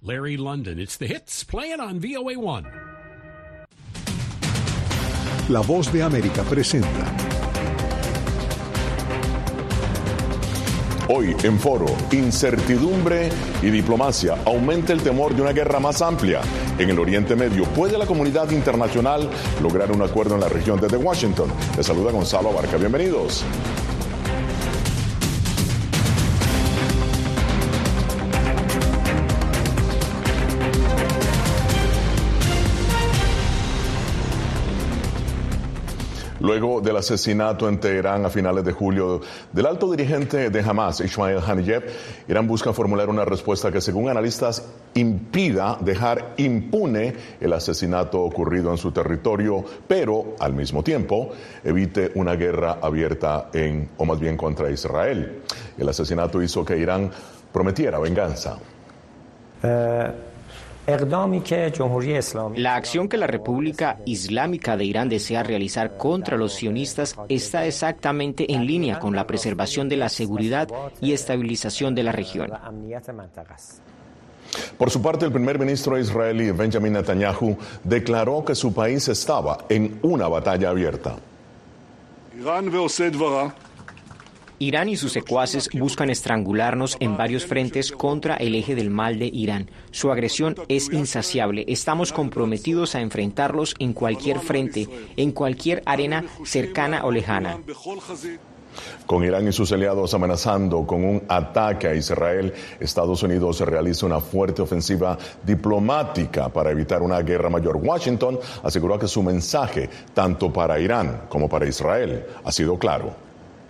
Larry London. It's the hits playing on VOA1. La Voz de América presenta. Hoy en Foro, incertidumbre y diplomacia. Aumenta el temor de una guerra más amplia en el Oriente Medio. ¿Puede la comunidad internacional lograr un acuerdo en la región? Desde Washington, les saluda Gonzalo Abarca. Bienvenidos. Luego del asesinato en Teherán a finales de julio del alto dirigente de Hamas, Ismail Haniyeh, Irán busca formular una respuesta que, según analistas, impida dejar impune el asesinato ocurrido en su territorio, pero al mismo tiempo evite una guerra abierta o más bien contra Israel. El asesinato hizo que Irán prometiera venganza. La acción que la República Islámica de Irán desea realizar contra los sionistas está exactamente en línea con la preservación de la seguridad y estabilización de la región. Por su parte, el primer ministro israelí Benjamin Netanyahu declaró que su país estaba en una batalla abierta. Irán y sus secuaces buscan estrangularnos en varios frentes contra el eje del mal de Irán. Su agresión es insaciable. Estamos comprometidos a enfrentarlos en cualquier frente, en cualquier arena cercana o lejana. Con Irán y sus aliados amenazando con un ataque a Israel, Estados Unidos realiza una fuerte ofensiva diplomática para evitar una guerra mayor. Washington aseguró que su mensaje, tanto para Irán como para Israel, ha sido claro.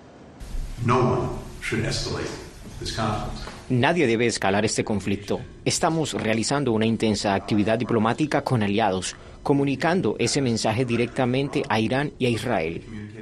Nadie debe escalar este conflicto. Estamos realizando una intensa actividad diplomática con aliados, comunicando ese mensaje directamente a Irán y a Israel.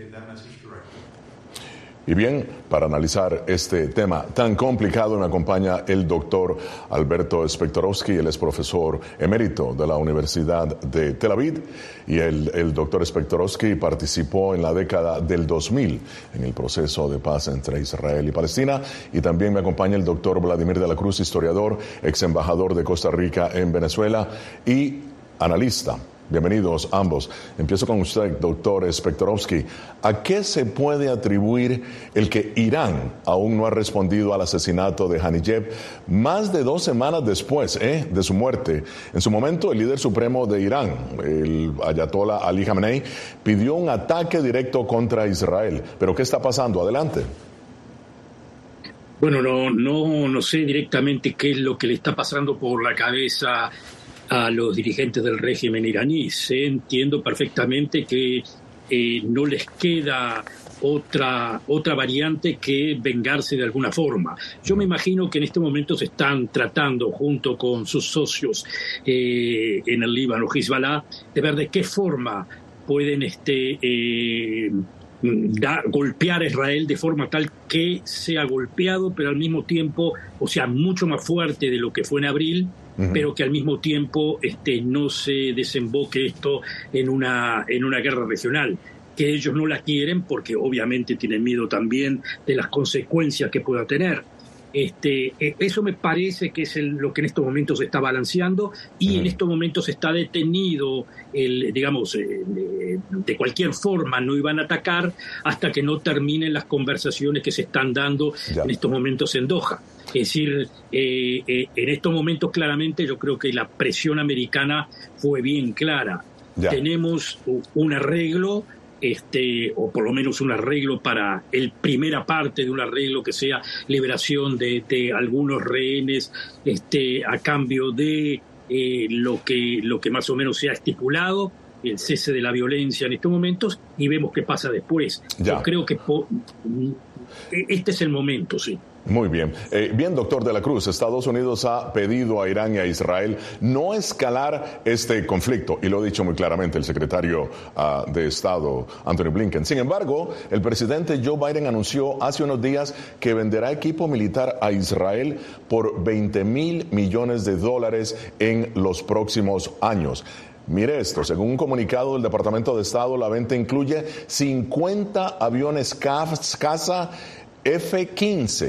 Y bien, para analizar este tema tan complicado me acompaña el doctor Alberto Spektorovsky. Él es profesor emérito de la Universidad de Tel Aviv y el doctor Spektorovsky participó en la década del 2000 en el proceso de paz entre Israel y Palestina. Y también me acompaña el doctor Vladimir de la Cruz, historiador, ex embajador de Costa Rica en Venezuela y analista. Bienvenidos ambos. Empiezo con usted, doctor Spektorovsky. ¿A qué se puede atribuir el que Irán aún no ha respondido al asesinato de Haniyeh más de 2 semanas después de su muerte? En su momento, el líder supremo de Irán, el ayatollah Ali Khamenei, pidió un ataque directo contra Israel. ¿Pero qué está pasando? Adelante. Bueno, no sé directamente qué es lo que le está pasando por la cabeza a los dirigentes del régimen iraní. Entiendo perfectamente que no les queda otra variante que vengarse de alguna forma. Yo me imagino que en este momento se están tratando, junto con sus socios en el Líbano, Hezbollah, de ver de qué forma pueden golpear a Israel de forma tal que sea golpeado, pero al mismo tiempo, o sea, mucho más fuerte de lo que fue en abril, pero que al mismo tiempo no se desemboque esto en una guerra regional, que ellos no la quieren porque obviamente tienen miedo también de las consecuencias que pueda tener. Eso me parece que es lo que en estos momentos se está balanceando y en estos momentos está detenido, de cualquier forma no iban a atacar hasta que no terminen las conversaciones que se están dando en estos momentos en Doha. Es decir, en estos momentos claramente yo creo que la presión americana fue bien clara. Tenemos un arreglo, o por lo menos un arreglo para primera parte de un arreglo que sea liberación de algunos rehenes a cambio de lo que más o menos se ha estipulado, el cese de la violencia en estos momentos, y vemos qué pasa después. Yo creo que este es el momento, sí. Muy bien. Bien, doctor de la Cruz, Estados Unidos ha pedido a Irán y a Israel no escalar este conflicto, y lo ha dicho muy claramente el secretario de Estado, Anthony Blinken. Sin embargo, el presidente Joe Biden anunció hace unos días que venderá equipo militar a Israel por $20,000 millones en los próximos años. Mire esto, según un comunicado del Departamento de Estado, la venta incluye 50 aviones caza F-15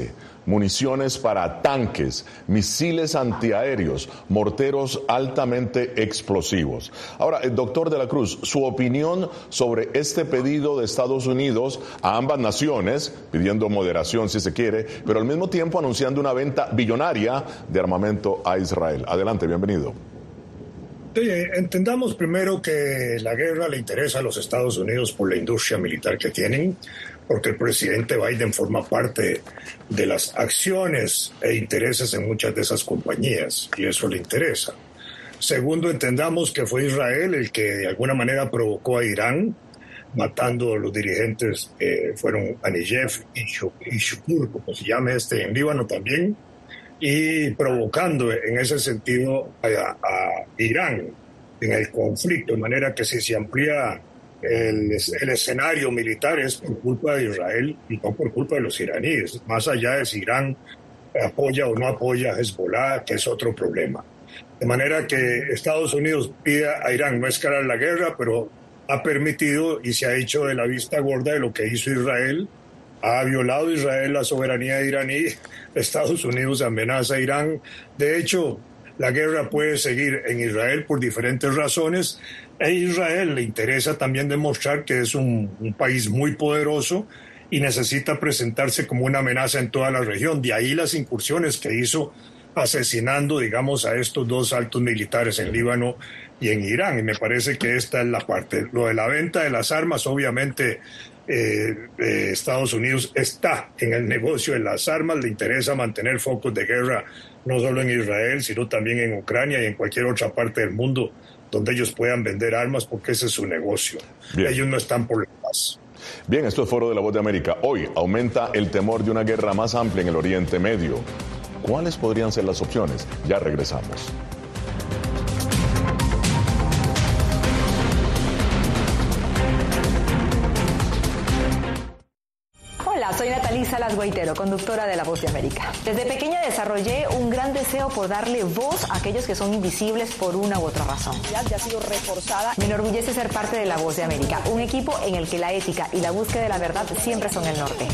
municiones para tanques, misiles antiaéreos, morteros altamente explosivos. Ahora, doctor de la Cruz, su opinión sobre este pedido de Estados Unidos a ambas naciones, pidiendo moderación si se quiere, pero al mismo tiempo anunciando una venta billonaria de armamento a Israel. Adelante, bienvenido. Sí, entendamos primero que la guerra le interesa a los Estados Unidos por la industria militar que tienen, porque el presidente Biden forma parte de las acciones e intereses en muchas de esas compañías, y eso le interesa. Segundo, entendamos que fue Israel el que de alguna manera provocó a Irán, matando a los dirigentes fueron Aniyev y Shukur, como se llama en Líbano también, y provocando en ese sentido a Irán en el conflicto, de manera que si se amplía el escenario militar es por culpa de Israel y no por culpa de los iraníes, más allá de si Irán apoya o no apoya a Hezbollah, que es otro problema. De manera que Estados Unidos pide a Irán no escalar la guerra, pero ha permitido y se ha hecho de la vista gorda de lo que hizo Israel. Ha violado Israel la soberanía iraní. Estados Unidos amenaza a Irán. De hecho, la guerra puede seguir en Israel por diferentes razones. A Israel le interesa también demostrar que es un país muy poderoso y necesita presentarse como una amenaza en toda la región. De ahí las incursiones que hizo asesinando, digamos, a estos dos altos militares en Líbano y en Irán. Y me parece que esta es la parte. Lo de la venta de las armas, obviamente, Estados Unidos está en el negocio de las armas, le interesa mantener focos de guerra no solo en Israel, sino también en Ucrania y en cualquier otra parte del mundo donde ellos puedan vender armas, porque ese es su negocio. Bien. Ellos no están por la paz. Bien, esto es Foro de la Voz de América. Hoy aumenta el temor de una guerra más amplia en el Oriente Medio. ¿Cuáles podrían ser las opciones? Ya regresamos. Hola, soy Natalí Salas Guaitero, conductora de La Voz de América. Desde pequeña desarrollé un gran deseo por darle voz a aquellos que son invisibles por una u otra razón. Ya ha sido reforzada. Me enorgullece ser parte de La Voz de América, un equipo en el que la ética y la búsqueda de la verdad siempre son el norte.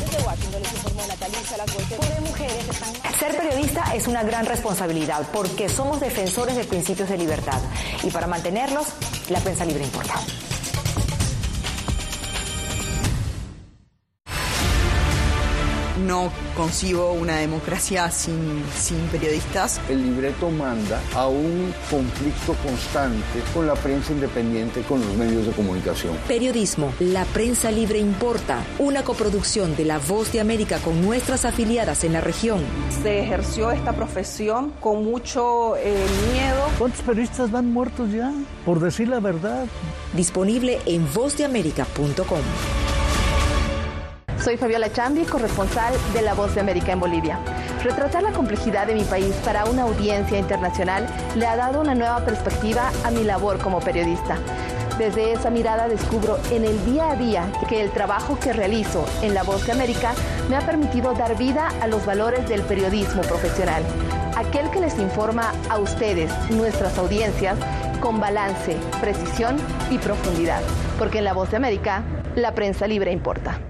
Ser periodista es una gran responsabilidad porque somos defensores de principios de libertad y para mantenerlos, la prensa libre importa. No concibo una democracia sin periodistas. El libreto manda a un conflicto constante con la prensa independiente, con los medios de comunicación. Periodismo, la prensa libre importa. Una coproducción de La Voz de América con nuestras afiliadas en la región. Se ejerció esta profesión con mucho miedo. ¿Cuántos periodistas van muertos ya? Por decir la verdad. Disponible en vozdeamerica.com. Soy Fabiola Chambi, corresponsal de La Voz de América en Bolivia. Retratar la complejidad de mi país para una audiencia internacional le ha dado una nueva perspectiva a mi labor como periodista. Desde esa mirada descubro en el día a día que el trabajo que realizo en La Voz de América me ha permitido dar vida a los valores del periodismo profesional. Aquel que les informa a ustedes, nuestras audiencias, con balance, precisión y profundidad. Porque en La Voz de América, la prensa libre importa.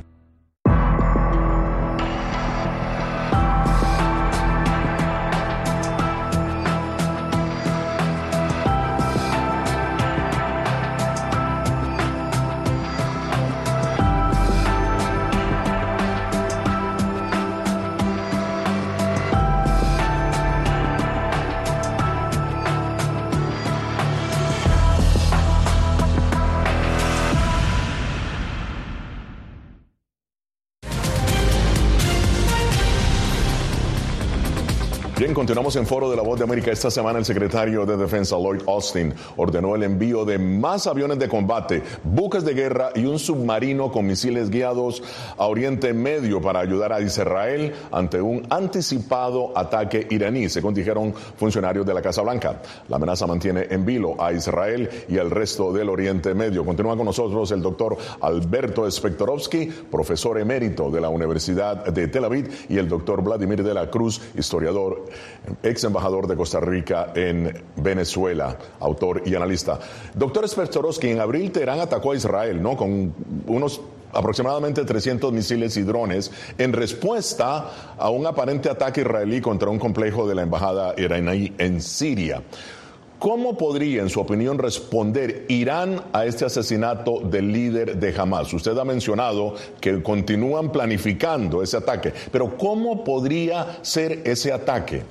Bien, continuamos en Foro de la Voz de América. Esta semana el secretario de Defensa, Lloyd Austin, ordenó el envío de más aviones de combate, buques de guerra y un submarino con misiles guiados a Oriente Medio para ayudar a Israel ante un anticipado ataque iraní, según dijeron funcionarios de la Casa Blanca. La amenaza mantiene en vilo a Israel y al resto del Oriente Medio. Continúa con nosotros el doctor Alberto Spektorovsky, profesor emérito de la Universidad de Tel Aviv, y el doctor Vladimir de la Cruz, historiador, ex embajador de Costa Rica en Venezuela, autor y analista. Doctor Spektorovsky, en abril Teherán atacó a Israel, ¿no?, con unos aproximadamente 300 misiles y drones en respuesta a un aparente ataque israelí contra un complejo de la embajada iraní en Siria. ¿Cómo podría, en su opinión, responder Irán a este asesinato del líder de Hamas? Usted ha mencionado que continúan planificando ese ataque, pero ¿cómo podría ser ese ataque?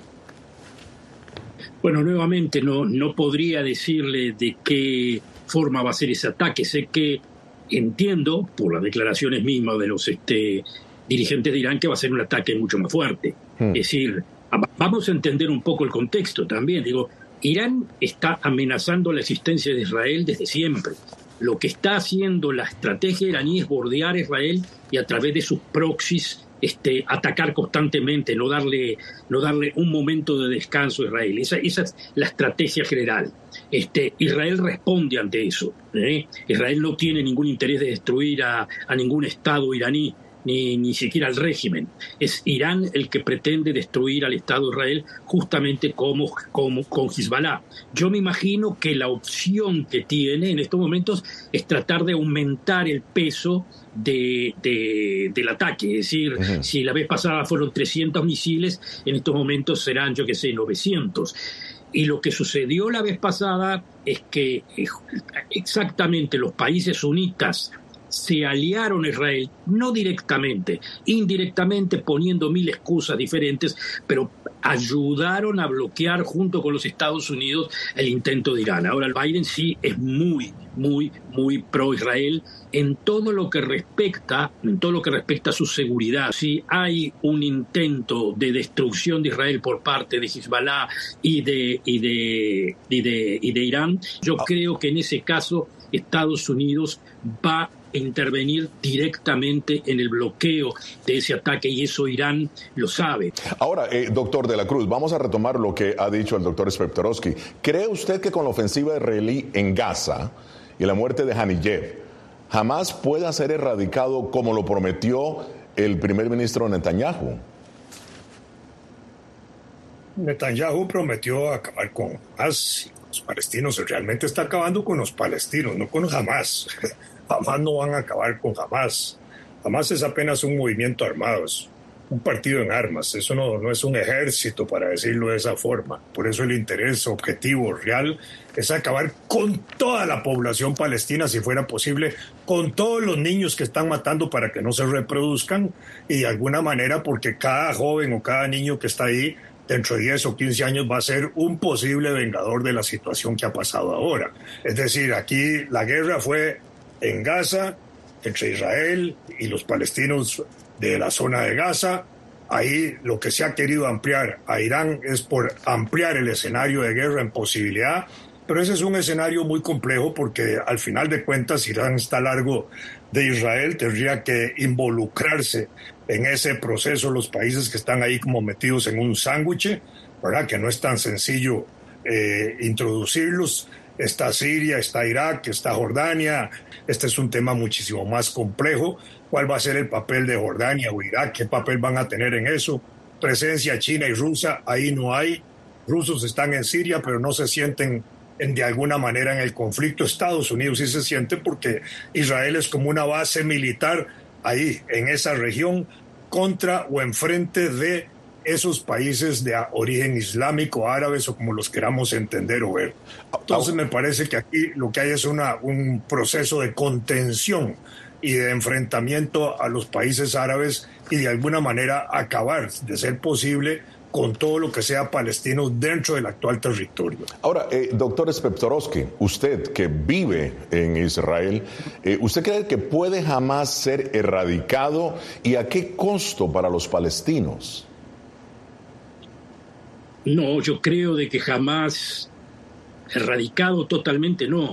Bueno, nuevamente no podría decirle de qué forma va a ser ese ataque. Sé que entiendo, por las declaraciones mismas de los dirigentes de Irán, que va a ser un ataque mucho más fuerte. Es decir, vamos a entender un poco el contexto también. Digo, Irán está amenazando la existencia de Israel desde siempre. Lo que está haciendo la estrategia iraní es bordear a Israel y a través de sus proxies atacar constantemente, no darle un momento de descanso a Israel. Esa es la estrategia general. Israel responde ante eso. Israel no tiene ningún interés de destruir a ningún Estado iraní, ni siquiera al régimen. Es Irán el que pretende destruir al Estado de Israel justamente como con Hezbollah. Yo me imagino que la opción que tiene en estos momentos es tratar de aumentar el peso del ataque. Es decir, si la vez pasada fueron 300 misiles, en estos momentos serán, 900. Y lo que sucedió la vez pasada es que exactamente los países sunitas se aliaron a Israel, no directamente, indirectamente, poniendo mil excusas diferentes, pero ayudaron a bloquear junto con los Estados Unidos el intento de Irán. Ahora el Biden sí es muy pro-Israel en todo lo que respecta a su seguridad. Si hay un intento de destrucción de Israel por parte de Hezbollah y de Irán, yo creo que en ese caso Estados Unidos va a intervenir directamente en el bloqueo de ese ataque, y eso Irán lo sabe. Ahora, doctor de la Cruz, vamos a retomar lo que ha dicho el doctor Spektorovsky. ¿Cree usted que con la ofensiva israelí en Gaza y la muerte de Haniyeh, Hamas pueda ser erradicado como lo prometió el primer ministro Netanyahu? Netanyahu prometió acabar con Hamas. Los palestinos, realmente está acabando con los palestinos, no con Hamas. Hamas no van a acabar con Hamas. Hamas es apenas un movimiento armado, es un partido en armas. Eso no es un ejército, para decirlo de esa forma. Por eso el interés objetivo real es acabar con toda la población palestina, si fuera posible, con todos los niños que están matando para que no se reproduzcan, y de alguna manera porque cada joven o cada niño que está ahí dentro de 10 o 15 años va a ser un posible vengador de la situación que ha pasado ahora. Es decir, aquí la guerra fue en Gaza, entre Israel y los palestinos de la zona de Gaza. Ahí lo que se ha querido ampliar a Irán es por ampliar el escenario de guerra en posibilidad, pero ese es un escenario muy complejo porque al final de cuentas Irán está largo de Israel, tendría que involucrarse en ese proceso los países que están ahí como metidos en un sándwich, ¿verdad? Que no es tan sencillo introducirlos. Está Siria, está Irak, está Jordania. Este es un tema muchísimo más complejo. ¿Cuál va a ser el papel de Jordania o Irak? ¿Qué papel van a tener en eso? Presencia china y rusa, ahí no hay. Rusos están en Siria, pero no se sienten de alguna manera en el conflicto. Estados Unidos sí se siente porque Israel es como una base militar ahí, en esa región, contra o enfrente de esos países de origen islámico, árabes o como los queramos entender o ver. Entonces me parece que aquí lo que hay es un proceso de contención y de enfrentamiento a los países árabes y de alguna manera acabar, de ser posible, con todo lo que sea palestino dentro del actual territorio. Ahora, doctor Spektorovsky, usted que vive en Israel, ¿usted cree que puede jamás ser erradicado y a qué costo para los palestinos? No, yo creo de que jamás erradicado totalmente no.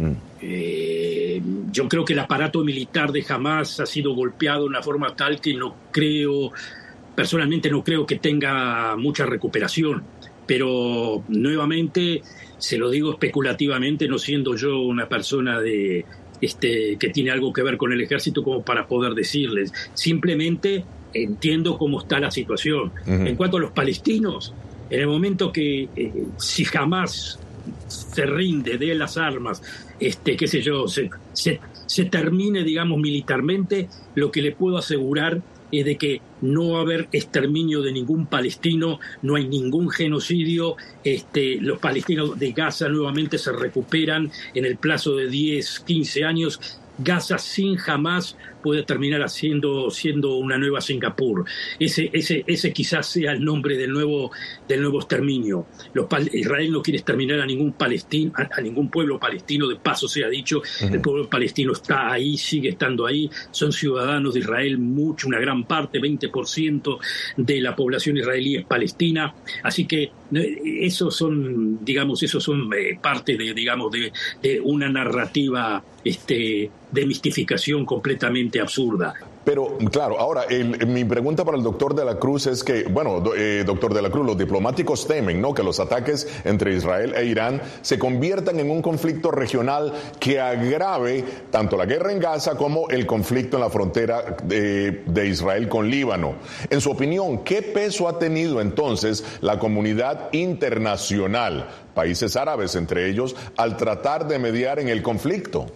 Yo creo que el aparato militar de Hamas ha sido golpeado de una forma tal que personalmente no creo que tenga mucha recuperación, pero nuevamente se lo digo especulativamente, no siendo yo una persona que tiene algo que ver con el ejército como para poder decirles. Simplemente entiendo cómo está la situación. En cuanto a los palestinos, en el momento que si Hamas se rinde de las armas, qué sé yo, se termine, digamos, militarmente, lo que le puedo asegurar es de que no va a haber exterminio de ningún palestino, no hay ningún genocidio, los palestinos de Gaza nuevamente se recuperan en el plazo de 10, 15 años. Gaza sin Hamás puede terminar siendo una nueva Singapur. Ese quizás sea el nombre del nuevo exterminio. Israel no quiere exterminar a ningún palestino, a ningún pueblo palestino, de paso sea dicho. El pueblo palestino está ahí, sigue estando ahí, son ciudadanos de Israel, una gran parte, 20% de la población israelí es palestina, así que esos son parte de una narrativa de mistificación completamente absurda. Pero, claro, ahora, mi pregunta para el doctor de la Cruz es que, doctor de la Cruz, los diplomáticos temen, ¿no?, que los ataques entre Israel e Irán se conviertan en un conflicto regional que agrave tanto la guerra en Gaza como el conflicto en la frontera de Israel con Líbano. En su opinión, ¿qué peso ha tenido entonces la comunidad internacional, países árabes entre ellos, al tratar de mediar en el conflicto?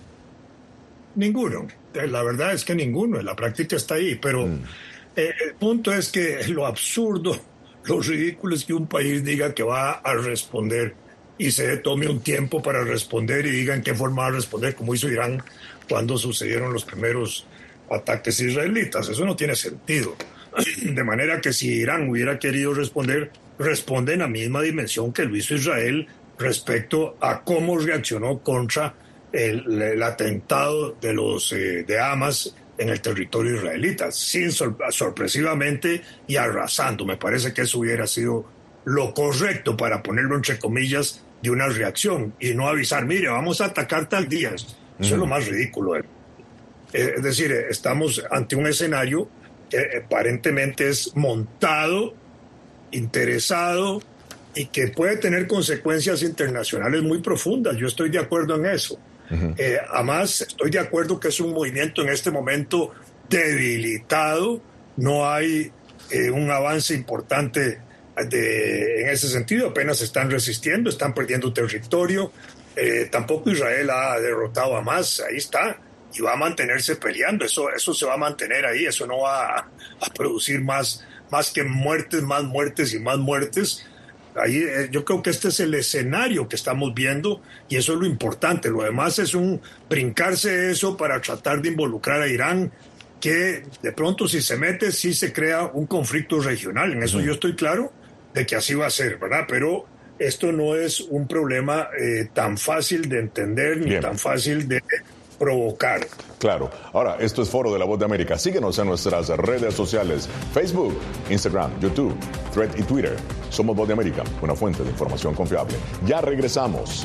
Ninguno. La verdad es que ninguno. La práctica está ahí. Pero el punto es que lo absurdo, lo ridículo es que un país diga que va a responder y se tome un tiempo para responder y diga en qué forma va a responder, como hizo Irán cuando sucedieron los primeros ataques israelitas. Eso no tiene sentido. De manera que si Irán hubiera querido responder, responde en la misma dimensión que lo hizo Israel respecto a cómo reaccionó contra el atentado de Hamas en el territorio israelita, sorpresivamente y arrasando. Me parece que eso hubiera sido lo correcto, para ponerlo entre comillas, de una reacción, y no avisar, mire, vamos a atacar tal día. Eso es lo más ridículo. Es decir, estamos ante un escenario que aparentemente es montado, interesado, y que puede tener consecuencias internacionales muy profundas. Yo estoy de acuerdo en eso. Además, estoy de acuerdo que es un movimiento en este momento debilitado. No hay un avance importante en ese sentido. Apenas están resistiendo, están perdiendo territorio. Tampoco Israel ha derrotado a Hamas. Ahí está. Y va a mantenerse peleando. Eso se va a mantener ahí. Eso no va a producir más que muertes, más muertes y más muertes. Ahí yo creo que este es el escenario que estamos viendo, y eso es lo importante. Lo demás es brincarse eso para tratar de involucrar a Irán, que de pronto si se mete, sí se crea un conflicto regional. En eso yo estoy claro de que así va a ser, ¿verdad? Pero esto no es un problema tan fácil de entender ni tan fácil de provocar. Claro. Ahora, esto es Foro de la Voz de América. Síguenos en nuestras redes sociales: Facebook, Instagram, YouTube, Thread y Twitter. Somos Voz de América, una fuente de información confiable. Ya regresamos.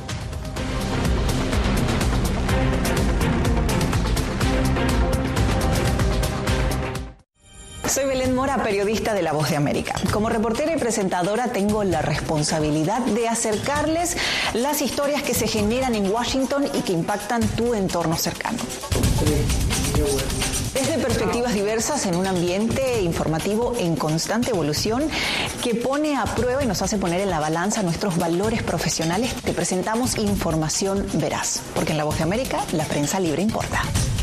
Soy Belén Mora, periodista de La Voz de América. Como reportera y presentadora tengo la responsabilidad de acercarles las historias que se generan en Washington y que impactan tu entorno cercano. Desde perspectivas diversas en un ambiente informativo en constante evolución que pone a prueba y nos hace poner en la balanza nuestros valores profesionales, te presentamos información veraz, porque en La Voz de América la prensa libre importa.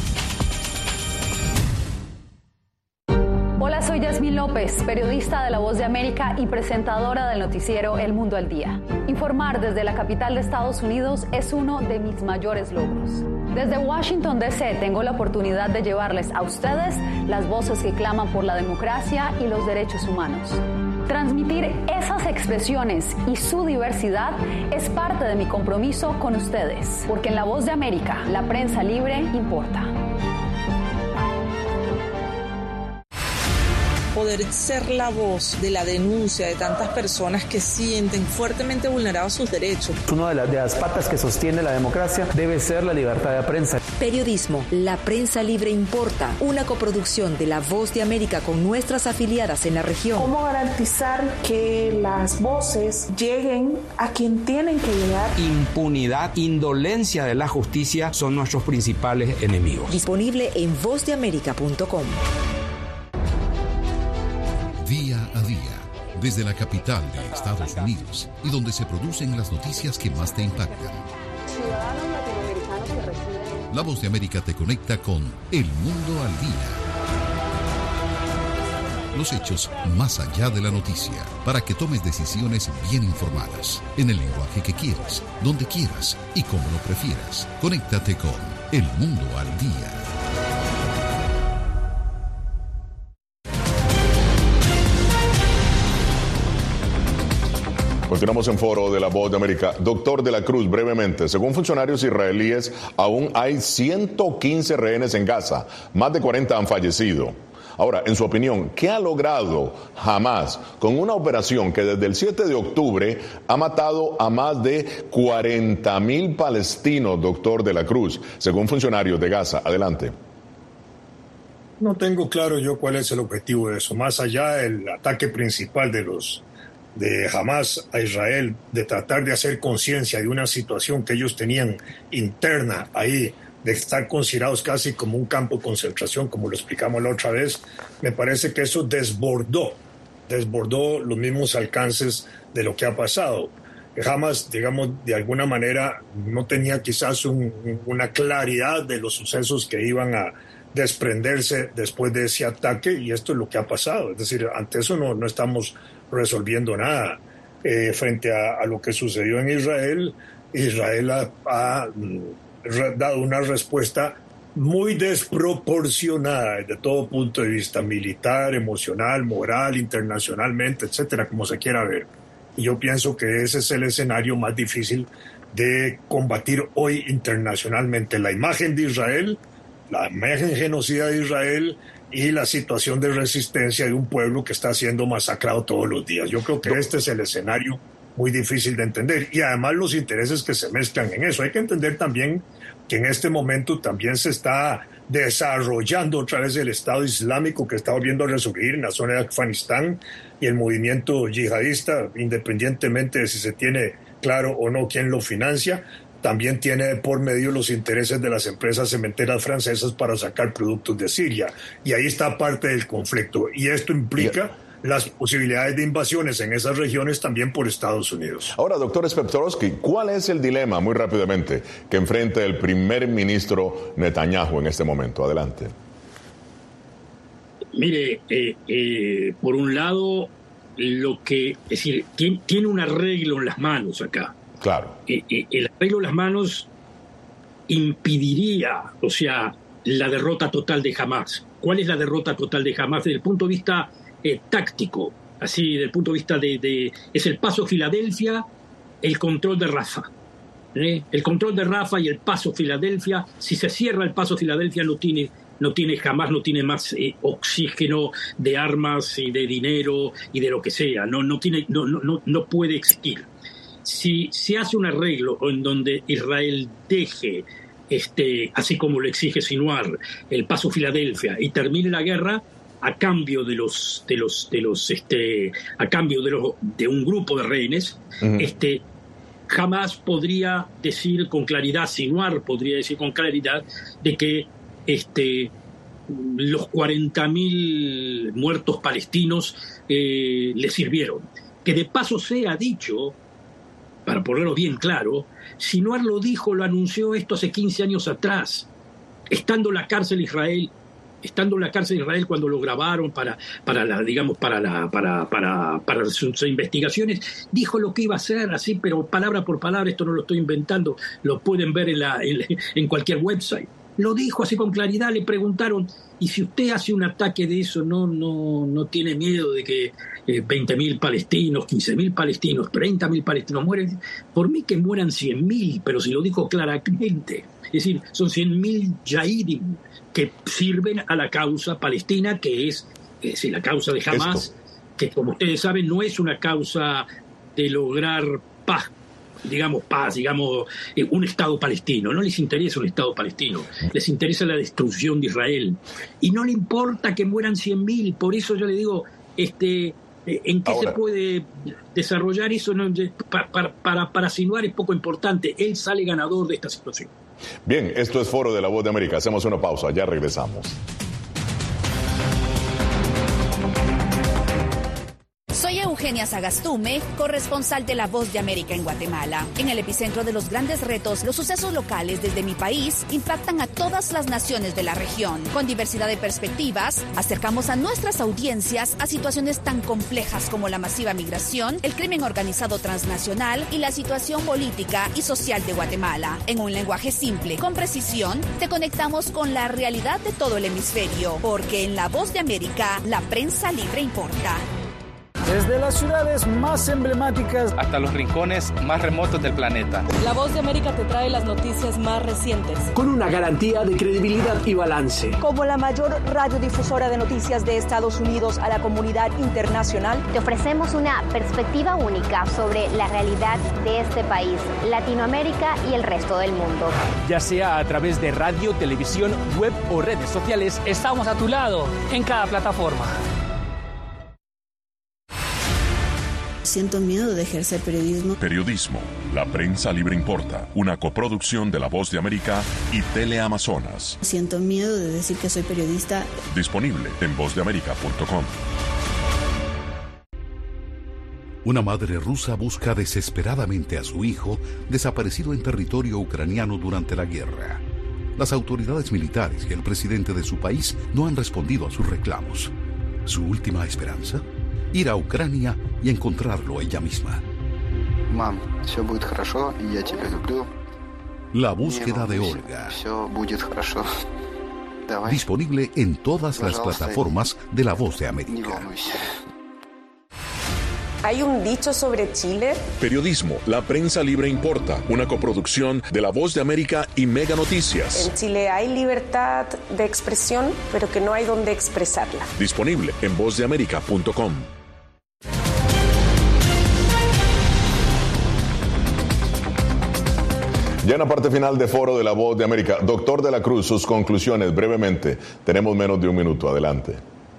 Hola, soy Yasmín López, periodista de La Voz de América y presentadora del noticiero El Mundo al Día. Informar desde la capital de Estados Unidos es uno de mis mayores logros. Desde Washington, D.C., tengo la oportunidad de llevarles a ustedes las voces que claman por la democracia y los derechos humanos. Transmitir esas expresiones y su diversidad es parte de mi compromiso con ustedes, porque en La Voz de América, la prensa libre importa. Poder ser la voz de la denuncia de tantas personas que sienten fuertemente vulnerados sus derechos. Una de las patas que sostiene la democracia debe ser la libertad de prensa. Periodismo, la prensa libre importa, una coproducción de La Voz de América con nuestras afiliadas en la región. ¿Cómo garantizar que las voces lleguen a quien tienen que llegar? Impunidad, indolencia de la justicia son nuestros principales enemigos. Disponible en vozdeamerica.com. Día a día, desde la capital de Estados Unidos y donde se producen las noticias que más te impactan. Ciudadanos latinoamericanos que residen La Voz de América te conecta con El Mundo al Día. Los hechos más allá de la noticia, para que tomes decisiones bien informadas, en el lenguaje que quieras, donde quieras y como lo prefieras. Conéctate con El Mundo al Día. Continuamos en Foro de la Voz de América. Doctor de la Cruz, brevemente, según funcionarios israelíes, aún hay 115 rehenes en Gaza. Más de 40 han fallecido. Ahora, en su opinión, ¿qué ha logrado Hamás con una operación que desde el 7 de octubre ha matado a más de 40.000 palestinos, doctor de la Cruz, según funcionarios de Gaza? Adelante. No tengo claro yo cuál es el objetivo de eso. Más allá del ataque principal de Hamás a Israel, de tratar de hacer conciencia de una situación que ellos tenían interna ahí, de estar considerados casi como un campo de concentración, como lo explicamos la otra vez, me parece que eso desbordó los mismos alcances de lo que ha pasado. Hamás, digamos, de alguna manera no tenía quizás una claridad de los sucesos que iban a desprenderse después de ese ataque, y esto es lo que ha pasado. Es decir, ante eso no estamos resolviendo nada. Frente a lo que sucedió en Israel, Israel ha dado una respuesta muy desproporcionada desde todo punto de vista militar, emocional, moral, internacionalmente, etcétera, como se quiera ver. Y yo pienso que ese es el escenario más difícil de combatir hoy internacionalmente. La imagen de Israel, la imagen genocida de Israel y la situación de resistencia de un pueblo que está siendo masacrado todos los días. Yo creo que este es el escenario muy difícil de entender, y además los intereses que se mezclan en eso. Hay que entender también que en este momento también se está desarrollando otra vez el Estado Islámico, que está volviendo a resurgir en la zona de Afganistán, y el movimiento yihadista, independientemente de si se tiene claro o no quién lo financia, también tiene por medio los intereses de las empresas cementeras francesas para sacar productos de Siria, y ahí está parte del conflicto, y esto implica las posibilidades de invasiones en esas regiones también por Estados Unidos. Ahora, doctor Spektorovsky, ¿cuál es el dilema, muy rápidamente, que enfrenta el primer ministro Netanyahu en este momento? Adelante. Mire, por un lado, es decir, tiene un arreglo en las manos acá. Claro. El arreglo en las manos impediría, o sea, la derrota total de Hamás. ¿Cuál es la derrota total de Hamás desde el punto de vista táctico? Así, desde el punto de vista es el paso Filadelfia, el control de Rafah. El control de Rafah y el paso Filadelfia. Si se cierra el paso Filadelfia, Hamás no tiene más oxígeno de armas y de dinero y de lo que sea. No puede existir. Si se hace un arreglo en donde Israel deje, así como lo exige Sinwar, el paso Filadelfia, y termine la guerra, a cambio de un grupo de rehenes, Hamás podría decir con claridad, Sinwar podría decir con claridad, de que los 40.000 muertos palestinos le sirvieron. Que de paso sea dicho, para ponerlo bien claro, Sinwar lo dijo, lo anunció esto hace 15 años atrás, estando en la cárcel de Israel cuando lo grabaron para sus investigaciones, dijo lo que iba a hacer, así, pero palabra por palabra, esto no lo estoy inventando, lo pueden ver en cualquier website. Lo dijo así con claridad. Le preguntaron, ¿y si usted hace un ataque de eso, no tiene miedo de que 20.000 palestinos, 15.000 palestinos, 30.000 palestinos mueren? Por mí que mueran 100.000, pero si lo dijo claramente. Es decir, son 100.000 yahidim que sirven a la causa palestina, que es decir, la causa de Hamás, que como ustedes saben no es una causa de lograr paz, un Estado palestino. No les interesa un Estado palestino, les interesa la destrucción de Israel. Y no le importa que mueran 100.000, por eso yo le digo, ¿en qué se puede desarrollar eso? No, para Sinwar es poco importante, él sale ganador de esta situación. Bien, esto es Foro de la Voz de América, hacemos una pausa, ya regresamos. Soy Eugenia Eugenia Sagastume, corresponsal de La Voz de América en Guatemala. En el epicentro de los grandes retos, los sucesos locales desde mi país impactan a todas las naciones de la región. Con diversidad de perspectivas, acercamos a nuestras audiencias a situaciones tan complejas como la masiva migración, el crimen organizado transnacional y la situación política y social de Guatemala. En un lenguaje simple, con precisión, te conectamos con la realidad de todo el hemisferio, porque en La Voz de América, la prensa libre importa. Desde las ciudades más emblemáticas hasta los rincones más remotos del planeta. La Voz de América te trae las noticias más recientes. Con una garantía de credibilidad y balance. Como la mayor radiodifusora de noticias de Estados Unidos a la comunidad internacional, te ofrecemos una perspectiva única sobre la realidad de este país, Latinoamérica y el resto del mundo. Ya sea a través de radio, televisión, web o redes sociales, estamos a tu lado en cada plataforma. Siento miedo de ejercer periodismo. Periodismo. La prensa libre importa. Una coproducción de La Voz de América y Teleamazonas. Siento miedo de decir que soy periodista. Disponible en vozdeamerica.com. Una madre rusa busca desesperadamente a su hijo desaparecido en territorio ucraniano durante la guerra. Las autoridades militares y el presidente de su país no han respondido a sus reclamos. ¿Su última esperanza? Ir a Ucrania y encontrarlo ella misma. Mam, все будет хорошо, y я тебя люблю. La búsqueda de Olga. Все будет хорошо. Давай. Disponible en todas las plataformas de La Voz de América. Hay un dicho sobre Chile. Periodismo. La prensa libre importa. Una coproducción de La Voz de América y Mega Noticias. En Chile hay libertad de expresión, pero que no hay donde expresarla. Disponible en vozdeamerica.com. Ya en la parte final de Foro de La Voz de América, doctor de la Cruz, sus conclusiones brevemente. Tenemos menos de un minuto, adelante.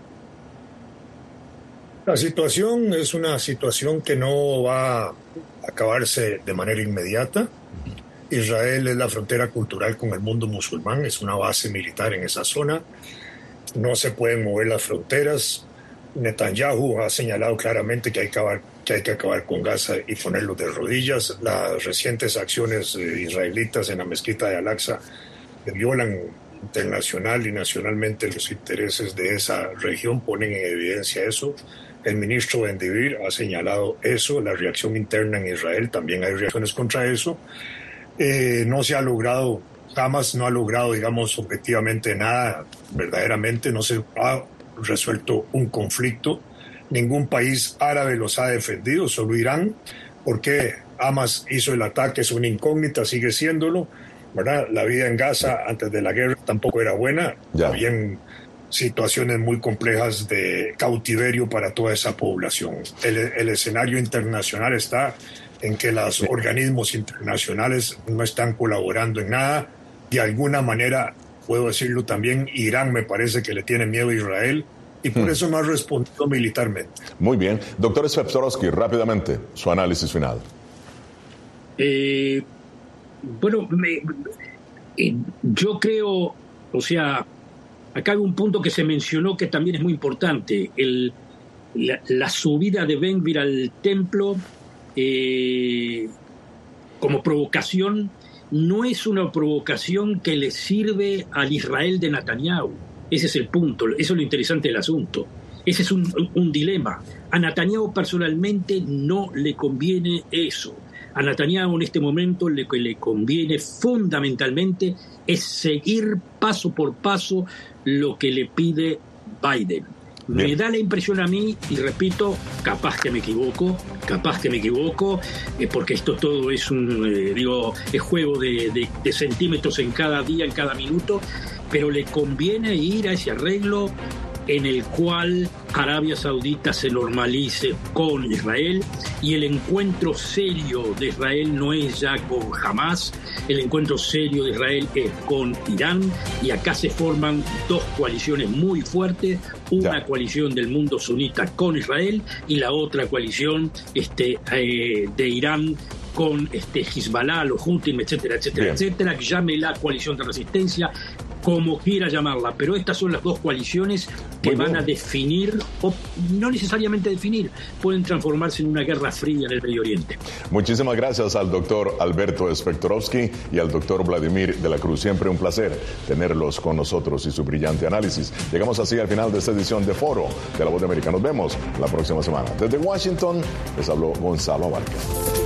La situación es una situación que no va a acabarse de manera inmediata. Israel es la frontera cultural con el mundo musulmán, es una base militar en esa zona. No se pueden mover las fronteras. Netanyahu ha señalado claramente que hay que acabar con Gaza y ponerlo de rodillas. Las recientes acciones israelitas en la mezquita de Al-Aqsa violan internacional y nacionalmente los intereses de esa región, ponen en evidencia eso. El ministro Ben-Gvir ha señalado eso, la reacción interna en Israel, también hay reacciones contra eso. No se ha logrado, Hamas no ha logrado, digamos, objetivamente nada, verdaderamente no se ha resuelto un conflicto. Ningún país árabe los ha defendido, solo Irán. ¿Por qué Hamas hizo el ataque? Es una incógnita, sigue siéndolo, ¿verdad? La vida en Gaza antes de la guerra tampoco era buena. Habían situaciones muy complejas de cautiverio para toda esa población. El escenario internacional está en que los organismos internacionales no están colaborando en nada. De alguna manera, puedo decirlo también, Irán me parece que le tiene miedo a Israel y por eso no ha respondido militarmente. Muy bien. Doctor Spektorovsky, rápidamente, su análisis final. Bueno, yo creo, o sea, acá hay un punto que se mencionó que también es muy importante, la subida de Ben-Gvir al templo como provocación. No es una provocación que le sirve al Israel de Netanyahu. Ese es el punto, eso es lo interesante del asunto. Ese es un dilema. A Netanyahu personalmente no le conviene eso. A Netanyahu en este momento lo que le conviene fundamentalmente es seguir paso por paso lo que le pide Biden. Bien. Me da la impresión a mí, y repito, capaz que me equivoco, porque esto todo es es juego de centímetros en cada día, en cada minuto, pero le conviene ir a ese arreglo en el cual Arabia Saudita se normalice con Israel y el encuentro serio de Israel no es ya con Hamas, el encuentro serio de Israel es con Irán y acá se forman dos coaliciones muy fuertes, una coalición del mundo sunita con Israel y la otra coalición de Irán con Hezbollah, los Houthis, etcétera, etcétera, etcétera, que llame la coalición de resistencia. como quiera llamarla, pero estas son las dos coaliciones que van a definir, o no necesariamente definir, pueden transformarse en una guerra fría en el Medio Oriente. Muchísimas gracias al doctor Alberto Spektorovsky y al doctor Vladimir de la Cruz. Siempre un placer tenerlos con nosotros y su brillante análisis. Llegamos así al final de esta edición de Foro de La Voz de América. Nos vemos la próxima semana. Desde Washington les habló Gonzalo Abarca.